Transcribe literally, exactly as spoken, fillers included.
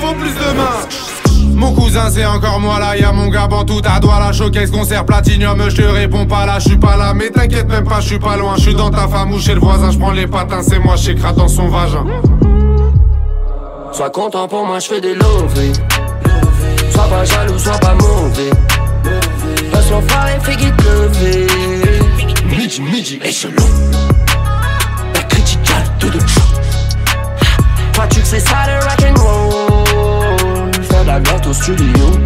faut plus de mains. Mon cousin c'est encore moi là, y'a mon gars tout à doigt là. Showcase concert platinium, je te réponds pas là, je suis pas là. Mais t'inquiète même pas, je suis pas loin, je suis dans ta femme ou chez le voisin. Je prends les patins, c'est moi, j'écrase dans son vagin. Sois content pour moi, je fais des lovés. Sois pas jaloux, sois pas mauvais. Laisse l'enfoiré, fais qu'il te lever. Midi, midi, échelon. La criticale de deux chocs. Crois-tu que c'est ça le rock'n'roll? Faire de la vente au studio.